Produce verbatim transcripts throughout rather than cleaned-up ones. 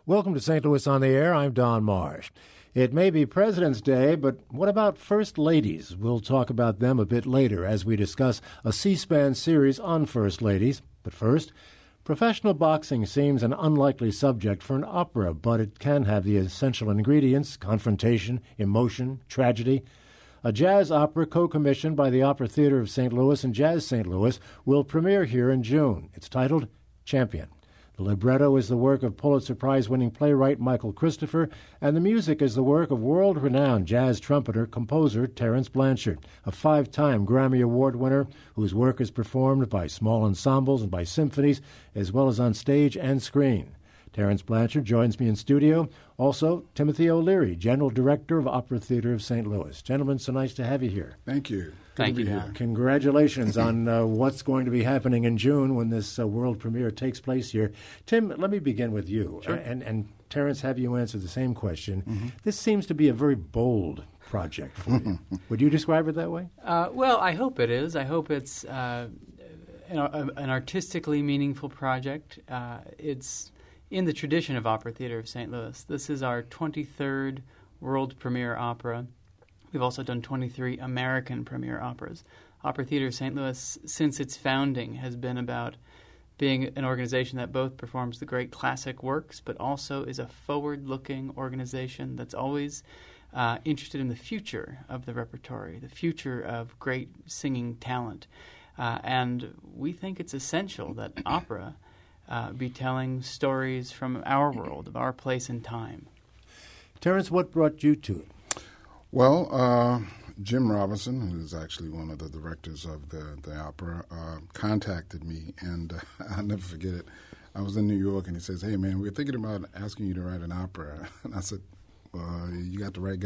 Welcome to Saint Louis on the Air. I'm Don Marsh. It may be President's Day, but what about First Ladies? We'll talk about them a bit later as we discuss a C-SPAN series on First Ladies. But first, professional boxing seems an unlikely subject for an opera, but it can have the essential ingredients: confrontation, emotion, tragedy. A jazz opera co-commissioned by the Opera Theater of Saint Louis and Jazz Saint Louis will premiere here in June. It's titled Champion. The libretto is the work of Pulitzer Prize-winning playwright Michael Christopher, and the music is the work of world-renowned jazz trumpeter-composer Terence Blanchard, a five-time Grammy Award winner whose work is performed by small ensembles and by symphonies, as well as on stage and screen. Terence Blanchard joins me in studio. Also, Timothy O'Leary, General Director of Opera Theater of Saint Louis. Gentlemen, so nice to have you here. Thank you. Good Thank you, Don. Congratulations on uh, what's going to be happening in June when this uh, world premiere takes place here. Tim, let me begin with you. Sure. Uh, and, and Terence, have you answer the same question. Mm-hmm. This seems to be a very bold project for you. Would you describe it that way? Uh, well, I hope it is. I hope it's uh, an, an artistically meaningful project. Uh, it's in the tradition of Opera Theater of Saint Louis. This is our twenty-third world premiere opera. We've also done twenty-three American premiere operas. Opera Theater of Saint Louis, since its founding, has been about being an organization that both performs the great classic works, but also is a forward-looking organization that's always uh, interested in the future of the repertory, the future of great singing talent. Uh, and we think it's essential that opera uh, be telling stories from our world, of our place and time. Terence, what brought you to it? Well, uh, Jim Robinson, who's actually one of the directors of the, the opera, uh, contacted me, and uh, I'll never forget it. I was in New York, and he says, "Hey, man, we're thinking about asking you to write an opera." And I said, uh, "You got the right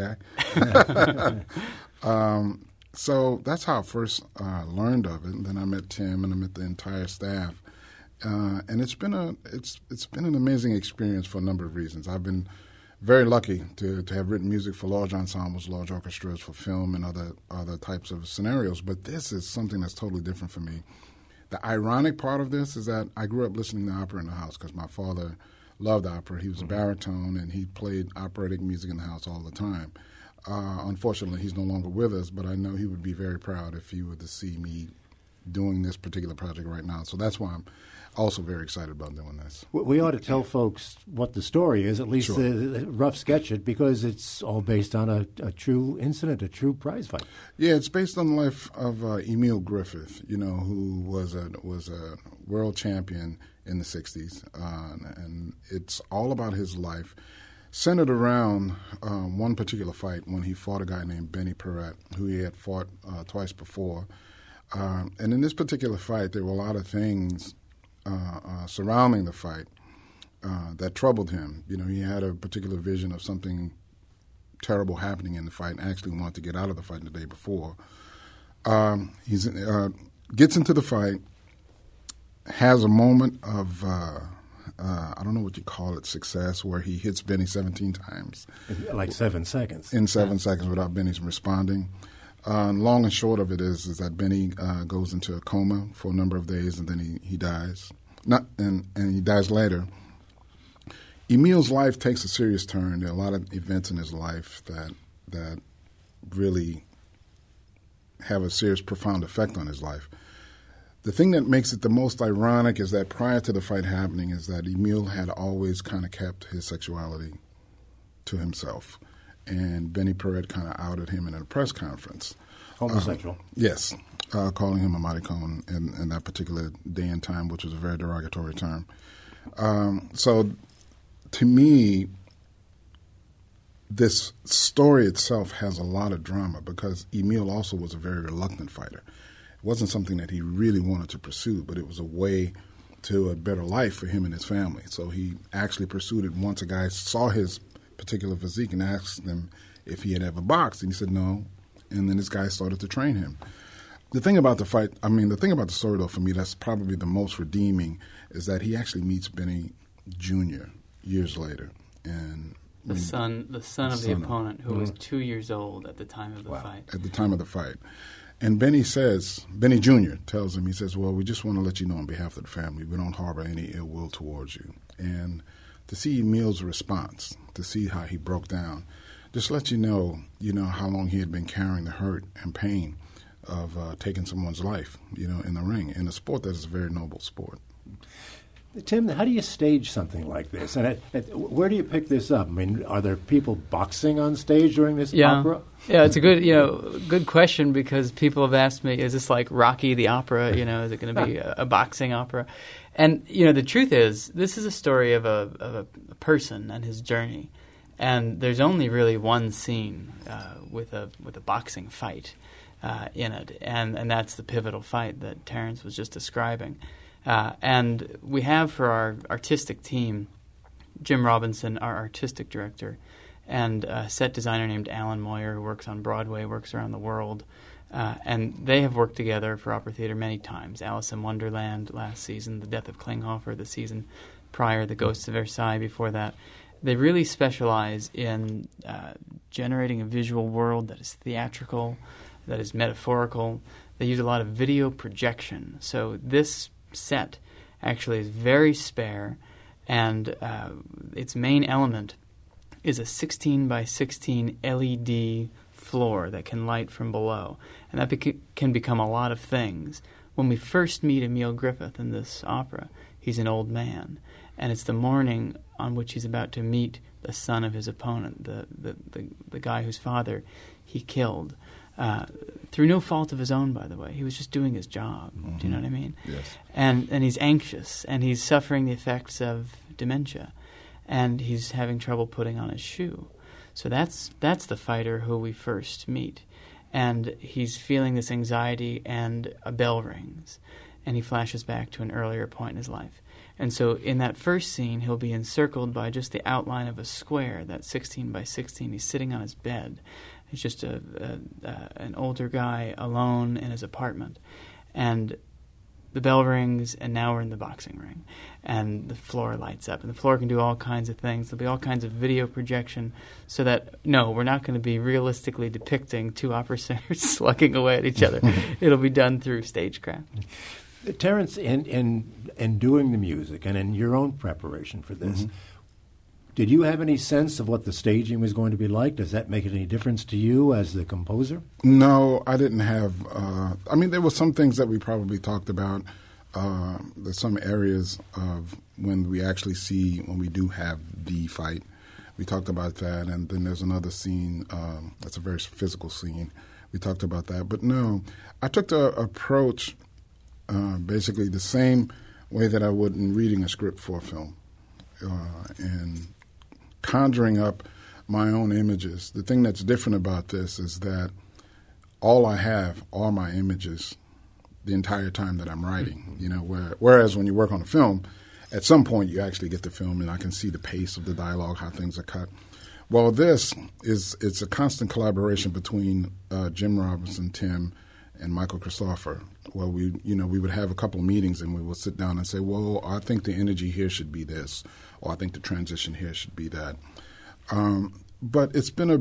guy." um, so that's how I first uh, learned of it. And then I met Tim, and I met the entire staff, uh, and it's been a it's it's been an amazing experience for a number of reasons. I've been very lucky to, to have written music for large ensembles, large orchestras, for film and other other types of scenarios. But this is something that's totally different for me. The ironic part of this is that I grew up listening to opera in the house because my father loved opera. He was a baritone, and he played operatic music in the house all the time. Uh, unfortunately, he's no longer with us, but I know he would be very proud if he were to see me doing this particular project right now. So that's why I'm also very excited about doing this. We ought to tell folks what the story is, at least Sure. the rough sketch it, because it's all based on a, a true incident, a true prize fight. Yeah, it's based on the life of uh, Emil Griffith, you know, who was a was a world champion in the sixties, uh, and it's all about his life, centered around um, one particular fight when he fought a guy named Benny Perret, who he had fought uh, twice before. Um, and in this particular fight, there were a lot of things uh, uh, surrounding the fight uh, that troubled him. You know, he had a particular vision of something terrible happening in the fight and actually wanted to get out of the fight the day before. Um, he uh, gets into the fight, has a moment of, uh, uh, I don't know what you call it, success, where he hits Benny seventeen times. Like seven seconds. In seven seconds without Benny responding. Uh, long and short of it is is that Benny uh, goes into a coma for a number of days, and then he, he dies. Not and, and he dies later. Emil's life takes a serious turn. There are a lot of events in his life that that really have a serious, profound effect on his life. The thing that makes it the most ironic is that prior to the fight happening is that Emil had always kind of kept his sexuality to himself. And Benny Perret kind of outed him in a press conference. Homosexual. Uh, yes, uh, calling him a maricon in, in that particular day and time, which was a very derogatory term. Um, so to me, this story itself has a lot of drama because Emil also was a very reluctant fighter. It wasn't something that he really wanted to pursue, but it was a way to a better life for him and his family. So he actually pursued it once a guy saw his particular physique and asked him if he had ever boxed, and he said no, and then this guy started to train him. The thing about the fight, I mean, the thing about the story, though, for me, that's probably the most redeeming, is that he actually meets Benny Junior years later. And The son, the son The of the son of- opponent, who was two years old at the time of the fight. at the time of the fight. And Benny says, Benny Junior tells him, he says, well, we just want to let you know on behalf of the family, we don't harbor any ill will towards you. And to see Emil's response, to see how he broke down, just let you know, you know, how long he had been carrying the hurt and pain of uh, taking someone's life, you know, in the ring, in a sport that is a very noble sport. Tim, how do you stage something like this? And it, it, where do you pick this up? I mean, are there people boxing on stage during this yeah. opera? Yeah, it's a good, you know, good question, because people have asked me, is this like Rocky the opera? You know, is it going to be a, a boxing opera? And, you know, the truth is, this is a story of a, of a person and his journey. And there's only really one scene uh, with a with a boxing fight uh, in it, and, and that's the pivotal fight that Terrence was just describing. Uh, and we have for our artistic team, Jim Robinson, our artistic director, and a set designer named Alan Moyer, who works on Broadway, works around the world. Uh, and they have worked together for opera theater many times. Alice in Wonderland last season, The Death of Klinghoffer the season prior, The Ghosts of Versailles before that. They really specialize in uh, generating a visual world that is theatrical, that is metaphorical. They use a lot of video projection. So this set actually is very spare, and uh, its main element is a sixteen by sixteen L E D floor that can light from below. And that bec- can become a lot of things. When we first meet Emil Griffith in this opera, he's an old man. And it's the morning on which he's about to meet the son of his opponent, the the, the, the guy whose father he killed. Uh, through no fault of his own, by the way. He was just doing his job. Mm-hmm. Do you know what I mean? Yes. And and he's anxious, and he's suffering the effects of dementia, and he's having trouble putting on his shoe. So that's that's the fighter who we first meet. And he's feeling this anxiety, and a bell rings, and he flashes back to an earlier point in his life. And so in that first scene, he'll be encircled by just the outline of a square, that sixteen by sixteen. He's sitting on his bed. He's just a, a, a, an older guy alone in his apartment. And the bell rings, and now we're in the boxing ring. And the floor lights up. And the floor can do all kinds of things. There'll be all kinds of video projection so that, no, we're not going to be realistically depicting two opera singers slugging away at each other. It'll be done through stagecraft. Terrence, in, in, in doing the music and in your own preparation for this, mm-hmm. did you have any sense of what the staging was going to be like? Does that make any difference to you as the composer? No, I didn't have uh, – I mean, there were some things that we probably talked about. Uh, there's some areas of when we actually see – when we do have the fight. We talked about that. And then there's another scene um, that's a very physical scene. We talked about that. But no, I took the approach uh, basically the same way that I would in reading a script for a film. Uh, and conjuring up my own images. The thing that's different about this is that all I have are my images the entire time that I'm writing. You know, where, whereas when you work on a film, at some point you actually get the film and I can see the pace of the dialogue, how things are cut. Well, this is it's a constant collaboration between uh, Jim Robinson, Tim, and Michael Christopher. Well, we you know we would have a couple of meetings and we would sit down and say, well, I think the energy here should be this, or I think the transition here should be that. Um, but it's been a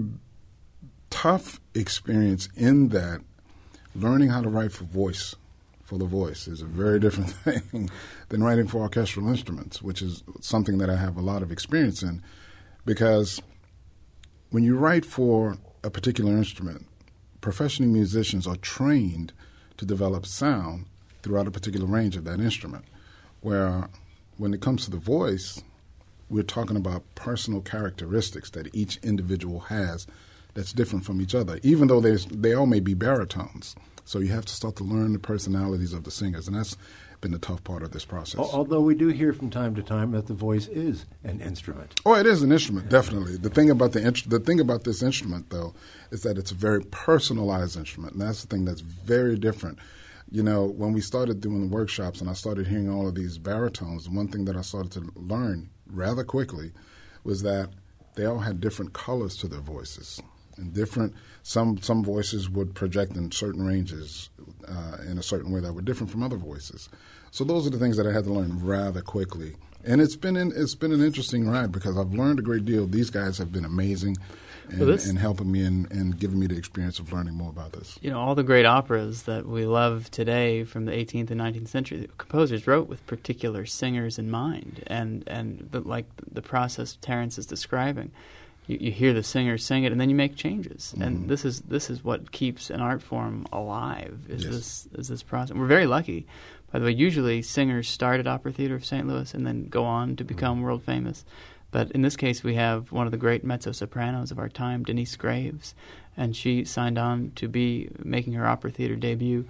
tough experience in that learning how to write for voice, for the voice, is a very different thing than writing for orchestral instruments, which is something that I have a lot of experience in. Because when you write for a particular instrument, professional musicians are trained to develop sound throughout a particular range of that instrument, where when it comes to the voice, we're talking about personal characteristics that each individual has that's different from each other, even though they all may be baritones. So you have to start to learn the personalities of the singers, and that's been the tough part of this process. Although we do hear from time to time that the voice is an instrument. Oh, it is an instrument, definitely. The thing about the the thing about this instrument, though, is that it's a very personalized instrument, and that's the thing that's very different. You know, when we started doing the workshops and I started hearing all of these baritones, one thing that I started to learn rather quickly was that they all had different colors to their voices. And different, some some voices would project in certain ranges uh, in a certain way that were different from other voices. So those are the things that I had to learn rather quickly And it's been in, it's been an interesting ride because I've learned a great deal. These guys have been amazing in, well, this, in helping me and, and giving me the experience of learning more about this. You know, all the great operas that we love today from the eighteenth and nineteenth century, the composers wrote with particular singers in mind. And, and the, like the process Terence is describing, you, you hear the singer sing it and then you make changes. Mm-hmm. And this is this is what keeps an art form alive, is, yes. this, is this process. We're very lucky. By the way, usually singers start at Opera Theater of Saint Louis and then go on to become mm-hmm. world famous. But in this case, we have one of the great mezzo-sopranos of our time, Denise Graves, and she signed on to be making her Opera Theater debut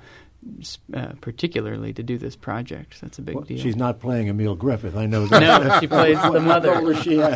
uh, particularly to do this project. That's a big well, deal. She's not playing Emile Griffith, I know that. No, she plays the mother. How old does she have?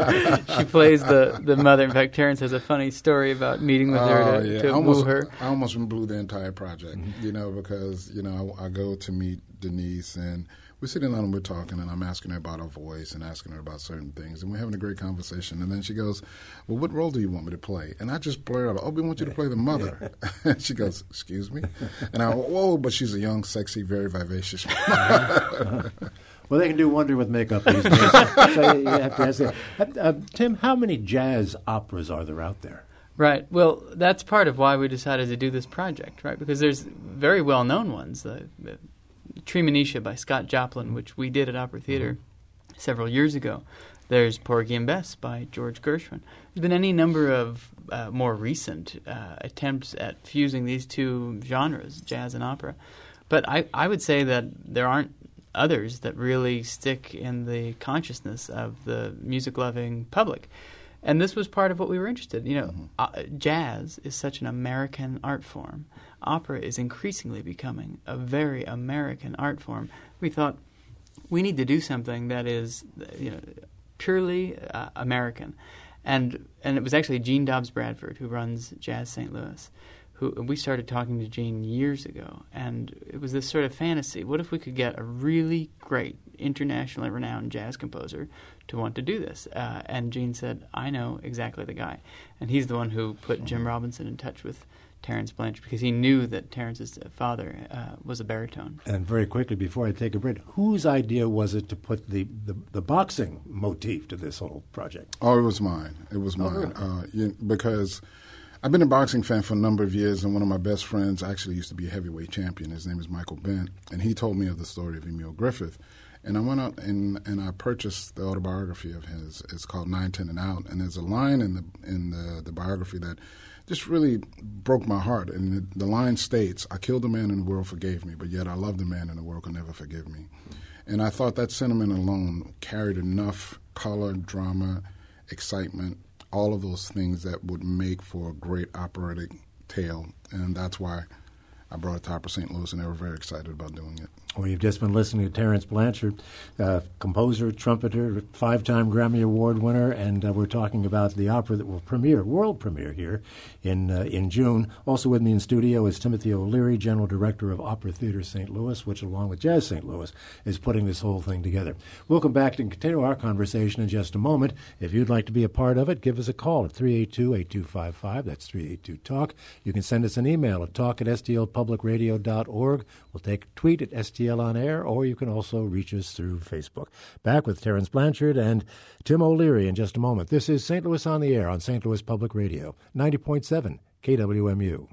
She plays the, the mother. In fact, Terence has a funny story about meeting with her uh, to, yeah. to I almost, woo her. I almost blew the entire project, mm-hmm. you know, because, you know, I, I go to meet Denise and we're sitting down and we're talking, and I'm asking her about her voice and asking her about certain things, and we're having a great conversation. And then she goes, well, what role do you want me to play? And I just blurt out, oh, we want you to play the mother. And she goes, excuse me? And I go, whoa, but she's a young, sexy, very vivacious Well, they can do wonder with makeup these days. So you have to ask that. Uh, uh, Tim, how many jazz operas are there out there? Right. Well, that's part of why we decided to do this project, right? Because there's very well-known ones. Uh, Treemonisha by Scott Joplin, which we did at Opera Theater mm-hmm. several years ago. There's Porgy and Bess by George Gershwin. There's been any number of uh, more recent uh, attempts at fusing these two genres, jazz and opera. But I, I would say that there aren't others that really stick in the consciousness of the music-loving public. And this was part of what we were interested in. You know, mm-hmm. uh, jazz is such an American art form. Opera is increasingly becoming a very American art form. We thought we need to do something that is, you know, purely uh, American. And and it was actually Gene Dobbs Bradford, who runs Jazz Saint Louis, who we started talking to Gene years ago. And it was this sort of fantasy. What if we could get a really great, internationally renowned jazz composer to want to do this? Uh, and Gene said, I know exactly the guy. And he's the one who put Jim Robinson in touch with Terence Blanchard, because he knew that Terence's father uh, was a baritone. And very quickly, before I take a break, whose idea was it to put the, the, the boxing motif to this whole project? Oh, it was mine. It was mine. Oh, really? uh, yeah, because I've been a boxing fan for a number of years, and one of my best friends actually used to be a heavyweight champion. His name is Michael Bent, and he told me of the story of Emile Griffith. And I went out and, and I purchased the autobiography of his. It's called Nine, Ten, and Out. And there's a line in the in the, the biography that just really broke my heart. And the, the line states, I killed a man and the world forgave me, but yet I loved a man and the world could never forgive me. And I thought that sentiment alone carried enough color, drama, excitement, all of those things that would make for a great operatic tale. And that's why I brought it to Opera Saint Louis, and they were very excited about doing it. Well, you've just been listening to Terence Blanchard, uh, composer, trumpeter, five-time Grammy Award winner, and uh, we're talking about the opera that will premiere, world premiere here in uh, in June. Also with me in studio is Timothy O'Leary, General Director of Opera Theater Saint Louis, which, along with Jazz Saint Louis, is putting this whole thing together. We'll come back and continue our conversation in just a moment. If you'd like to be a part of it, give us a call at three eight two, eight two five five. That's three eight two talk. You can send us an email at talk at s t l public radio dot org. We'll take a tweet at S T L on air, or you can also reach us through Facebook. Back with Terence Blanchard and Tim O'Leary in just a moment. This is Saint Louis on the Air on Saint Louis Public Radio, ninety point seven K W M U.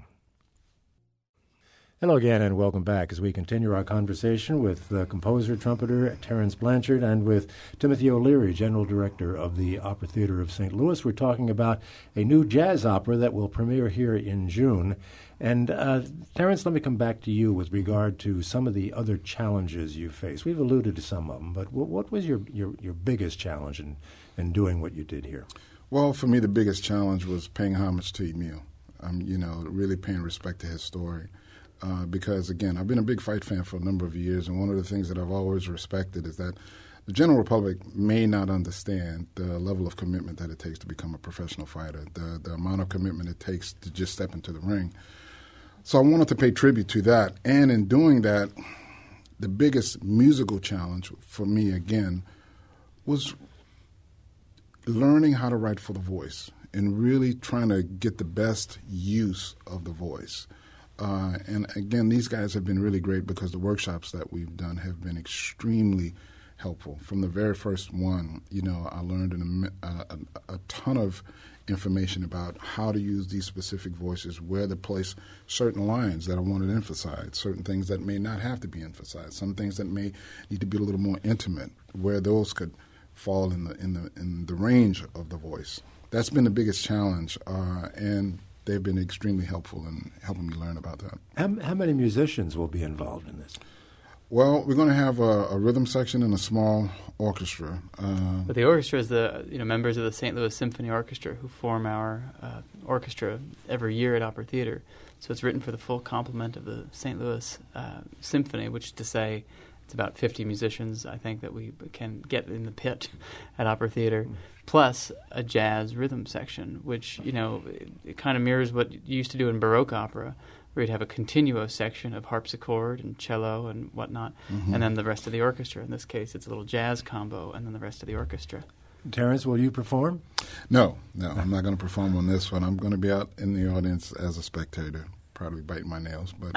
Hello again, and welcome back as we continue our conversation with uh, composer, trumpeter Terence Blanchard and with Timothy O'Leary, General Director of the Opera Theater of Saint Louis. We're talking about a new jazz opera that will premiere here in June. And, uh, Terence, let me come back to you with regard to some of the other challenges you face. We've alluded to some of them, but what, what was your, your, your biggest challenge in, in doing what you did here? Well, for me, the biggest challenge was paying homage to Emile, um, you know, really paying respect to his story. Uh, because, again, I've been a big fight fan for a number of years, and one of the things that I've always respected is that the general public may not understand the level of commitment that it takes to become a professional fighter, the, the amount of commitment it takes to just step into the ring. So I wanted to pay tribute to that, and in doing that, the biggest musical challenge for me, again, was learning how to write for the voice and really trying to get the best use of the voice. Uh, and again, these guys have been really great because the workshops that we've done have been extremely helpful. From the very first one, you know, I learned an, a, a, a ton of information about how to use these specific voices, where to place certain lines that I wanted to emphasize, certain things that may not have to be emphasized, some things that may need to be a little more intimate, where those could fall in the in the in the range of the voice. That's been the biggest challenge, uh, and they've been extremely helpful in helping me learn about that. How, how many musicians will be involved in this? Well, we're going to have a, a rhythm section and a small orchestra. Uh, but the orchestra is the you know members of the Saint Louis Symphony Orchestra who form our uh, orchestra every year at Opera Theater. So it's written for the full complement of the Saint Louis uh, Symphony, which is to say it's about fifty musicians, I think, that we can get in the pit at Opera Theater, plus a jazz rhythm section, which, you know, it, it kind of mirrors what you used to do in Baroque opera, where you'd have a continuo section of harpsichord and cello and whatnot, mm-hmm. and then the rest of the orchestra. In this case, it's a little jazz combo, and then the rest of the orchestra. Terrence, will you perform? No, no, I'm not going to perform on this one. I'm going to be out in the audience as a spectator, probably biting my nails, but...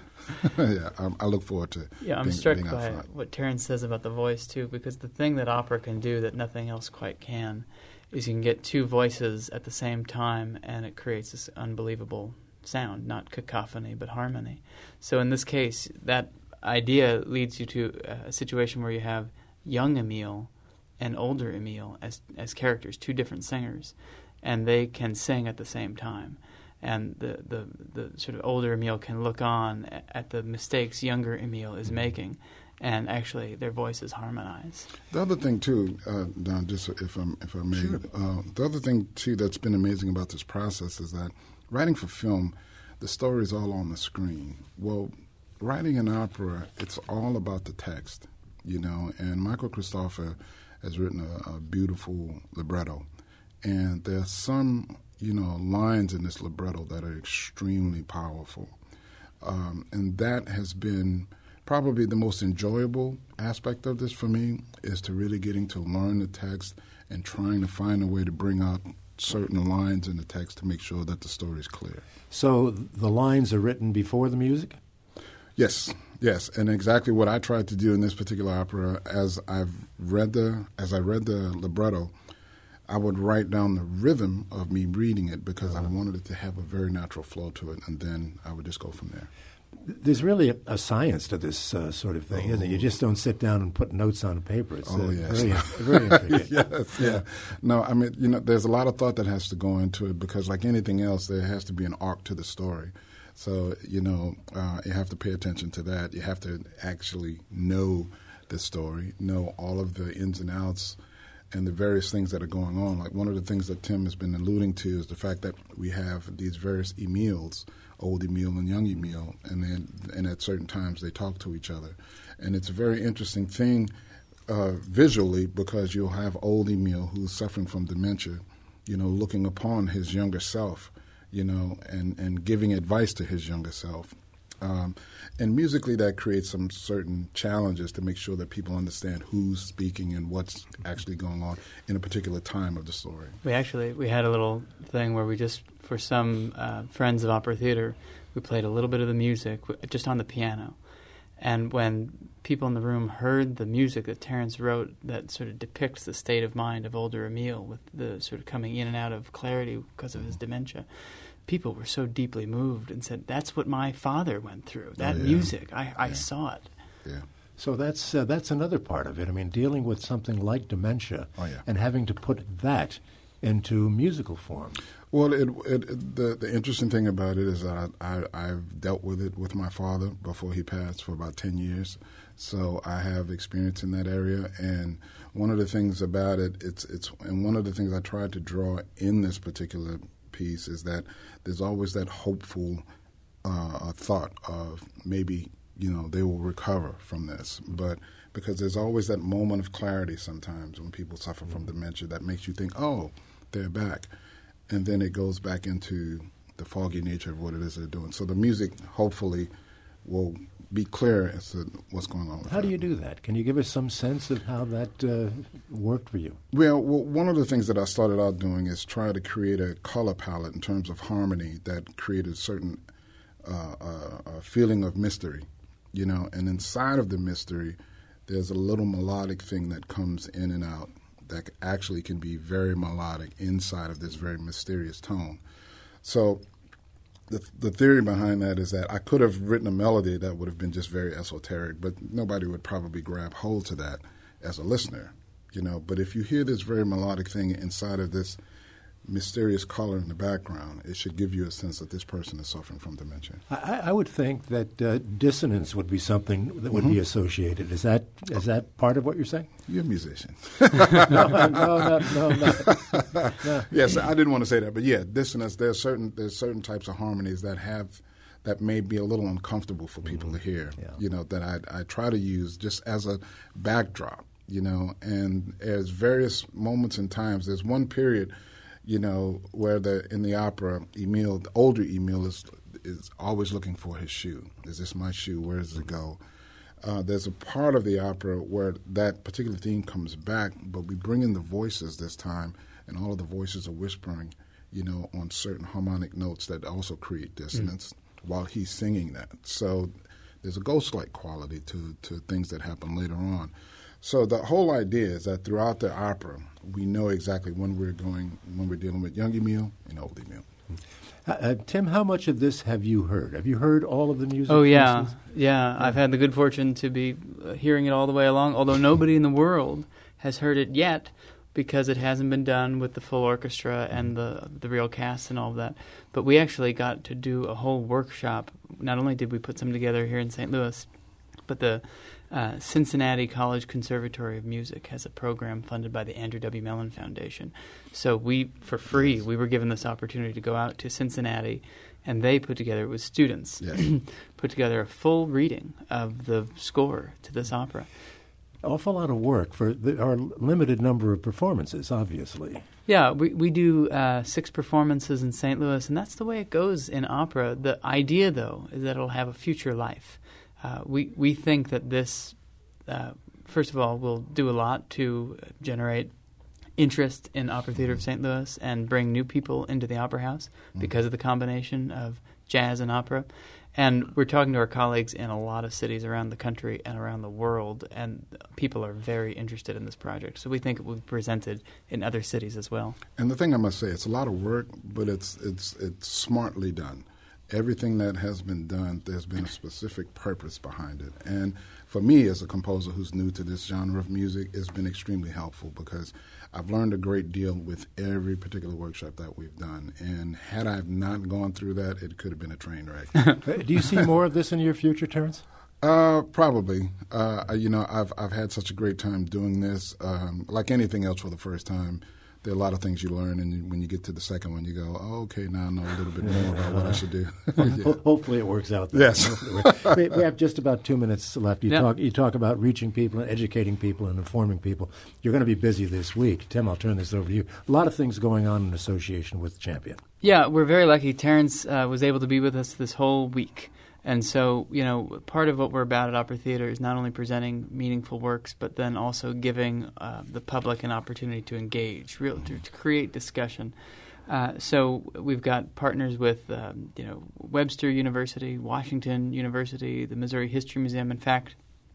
yeah, I'm, I look forward to Yeah, I'm being, struck being by what Terrence says about the voice, too, because the thing that opera can do that nothing else quite can is you can get two voices at the same time, and it creates this unbelievable sound, not cacophony, but harmony. So in this case, that idea leads you to a situation where you have young Emile and older Emile as as characters, two different singers, and they can sing at the same time. And the, the, the sort of older Emile can look on at the mistakes younger Emile is making, and actually their voices harmonize. The other thing, too, uh, Don, just if, I'm, if I may, sure. uh, the other thing, too, that's been amazing about this process is that writing for film, the story is all on the screen. Well, writing an opera, it's all about the text, you know, and Michael Christopher has written a, a beautiful libretto, and there are some... you know, lines in this libretto that are extremely powerful. Um, and that has been probably the most enjoyable aspect of this for me, is to really getting to learn the text and trying to find a way to bring out certain lines in the text to make sure that the story is clear. So the lines are written before the music? Yes, yes, and exactly what I tried to do in this particular opera, as I've read the, as I read the libretto, I would write down the rhythm of me reading it because I wanted it to have a very natural flow to it, and then I would just go from there. There's really a, a science to this uh, sort of thing, oh. isn't it? You just don't sit down and put notes on paper. It's oh, uh, yes. very, very intricate. yes, yeah. No, I mean, you know, there's a lot of thought that has to go into it because, like anything else, there has to be an arc to the story. So, you know, uh, you have to pay attention to that. You have to actually know the story, know all of the ins and outs and the various things that are going on. Like one of the things that Tim has been alluding to is the fact that we have these various Emiles, old Emile and young Emile, and then and at certain times they talk to each other. And it's a very interesting thing uh, visually because you'll have old Emile who's suffering from dementia, you know, looking upon his younger self, you know, and, and giving advice to his younger self. Um, and musically, that creates some certain challenges to make sure that people understand who's speaking and what's actually going on in a particular time of the story. We actually we had a little thing where we just, for some uh, friends of Opera Theater, we played a little bit of the music just on the piano. And when people in the room heard the music that Terrence wrote that sort of depicts the state of mind of older Emile with the sort of coming in and out of clarity because of his dementia, people were so deeply moved and said, that's what my father went through, that oh, yeah. music. I, I yeah. saw it. Yeah. So that's uh, that's another part of it. I mean, dealing with something like dementia oh, yeah. and having to put that into musical form. Well, it, it, the the interesting thing about it is that I, I, I've dealt with it with my father before he passed for about ten years. So I have experience in that area. And one of the things about it, it's it's and one of the things I tried to draw in this particular piece is that there's always that hopeful uh, thought of maybe, you know, they will recover from this. But because there's always that moment of clarity sometimes when people suffer from dementia that makes you think, oh, they're back. And then it goes back into the foggy nature of what it is they're doing. So the music hopefully will be clear as to what's going on with How that. do you do that? Can you give us some sense of how that uh, worked for you? Well, well, one of the things that I started out doing is try to create a color palette in terms of harmony that created a certain uh, uh, a feeling of mystery, you know, and inside of the mystery, there's a little melodic thing that comes in and out that actually can be very melodic inside of this very mysterious tone. So the the theory behind that is that I could have written a melody that would have been just very esoteric, but nobody would probably grab hold to that as a listener, you know. But if you hear this very melodic thing inside of this mysterious color in the background, it should give you a sense that this person is suffering from dementia. I, I would think that uh, dissonance would be something that would mm-hmm. be associated. Is that is that part of what you're saying? You're a musician. no, no, no, no, no, no. Yes, I didn't want to say that, but yeah, dissonance. There's certain there's certain types of harmonies that have that may be a little uncomfortable for people mm-hmm. to hear. Yeah. You know, that I I try to use just as a backdrop. You know, and there's various moments and times. There's one period, you know, where the in the opera, Emile, the older Emile is is always looking for his shoe. Is this my shoe? Where does it go? Uh, there's a part of the opera where that particular theme comes back, but we bring in the voices this time, and all of the voices are whispering, you know, on certain harmonic notes that also create dissonance mm. while he's singing that. So there's a ghost-like quality to, to things that happen later on. So the whole idea is that throughout the opera, we know exactly when we're going, when we're dealing with young Emile and old Emile. Uh, uh, Tim, how much of this have you heard? Have you heard all of the music? Oh, yeah. yeah. Yeah, I've had the good fortune to be uh, hearing it all the way along, although nobody in the world has heard it yet because it hasn't been done with the full orchestra and the the real cast and all of that. But we actually got to do a whole workshop. Not only did we put some together here in Saint Louis, but the uh, Cincinnati College Conservatory of Music has a program funded by the Andrew W. Mellon Foundation. So we, for free, yes. we were given this opportunity to go out to Cincinnati, and they put together, with students, yes. put together a full reading of the score to this opera. Awful lot of work for the, our limited number of performances, obviously. Yeah, we we do uh, six performances in Saint Louis, and that's the way it goes in opera. The idea, though, is that it'll have a future life. Uh, we we think that this, uh, first of all, will do a lot to generate interest in Opera Theater of Saint Louis and bring new people into the Opera House mm-hmm. because of the combination of jazz and opera. And we're talking to our colleagues in a lot of cities around the country and around the world, and people are very interested in this project. So we think it will be presented in other cities as well. And the thing I must say, it's a lot of work, but it's it's it's smartly done. Everything that has been done, there's been a specific purpose behind it. And for me, as a composer who's new to this genre of music, it's been extremely helpful because I've learned a great deal with every particular workshop that we've done. And had I not gone through that, it could have been a train wreck. Do you see more of this in your future, Terrence? Uh, probably. Uh, you know, I've I've had such a great time doing this. Um, like anything else for the first time, there are a lot of things you learn, and when you get to the second one, you go, oh, okay, now I know a little bit more about what I should do. yeah. Hopefully it works out. Then. Yes. we, we have just about two minutes left. You, yep. talk, you talk about reaching people and educating people and informing people. You're going to be busy this week. Tim, I'll turn this over to you. A lot of things going on in association with Champion. Yeah, we're very lucky. Terrence uh, was able to be with us this whole week. And so, you know, part of what we're about at Opera Theater is not only presenting meaningful works, but then also giving uh, the public an opportunity to engage, real, to, to create discussion. Uh, so we've got partners with, um, you know, Webster University, Washington University, the Missouri History Museum. In fact,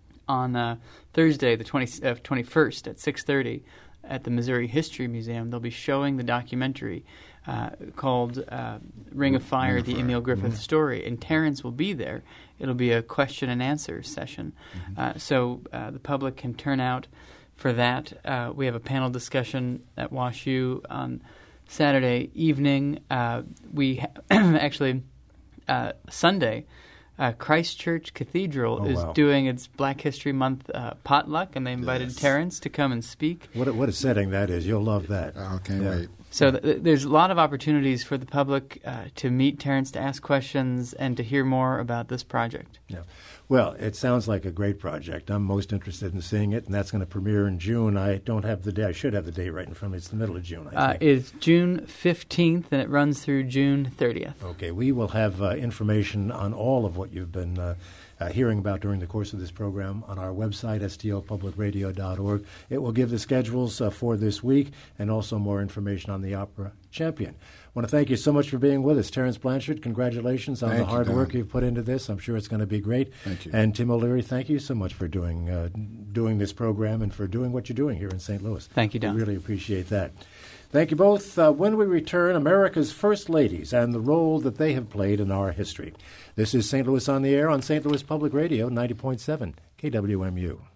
on uh, Thursday, the twentieth, uh, twenty-first at six thirty at the Missouri History Museum, they'll be showing the documentary Uh, called uh, Ring of Fire, the Emile Griffith mm-hmm. story. And Terrence will be there. It'll be a question and answer session. Mm-hmm. Uh, so uh, the public can turn out for that. Uh, we have a panel discussion at WashU on Saturday evening. Uh, we ha- actually, uh, Sunday, uh, Christ Church Cathedral oh, is wow. doing its Black History Month uh, potluck, and they invited yes. Terrence to come and speak. What a, what a setting that is. You'll love that. I can't yeah. wait. So th- there's a lot of opportunities for the public uh, to meet Terrence, to ask questions, and to hear more about this project. Yeah. Well, it sounds like a great project. I'm most interested in seeing it, and that's going to premiere in June. I don't have the day. I should have the date right in front of me. It's the middle of June, I uh, think. It's June fifteenth, and it runs through June thirtieth. Okay. We will have uh, information on all of what you've been uh, uh, hearing about during the course of this program on our website, S T L public radio dot org. It will give the schedules uh, for this week and also more information on the Opera Champion. I want to thank you so much for being with us. Terrence Blanchard, congratulations on thank the hard you, work you've put into this. I'm sure it's going to be great. Thank Thank you. And Tim O'Leary, thank you so much for doing uh, doing this program and for doing what you're doing here in Saint Louis. Thank you, Don. We really appreciate that. Thank you both. Uh, when we return, America's First Ladies and the role that they have played in our history. This is Saint Louis on the Air on Saint Louis Public Radio, ninety point seven K W M U.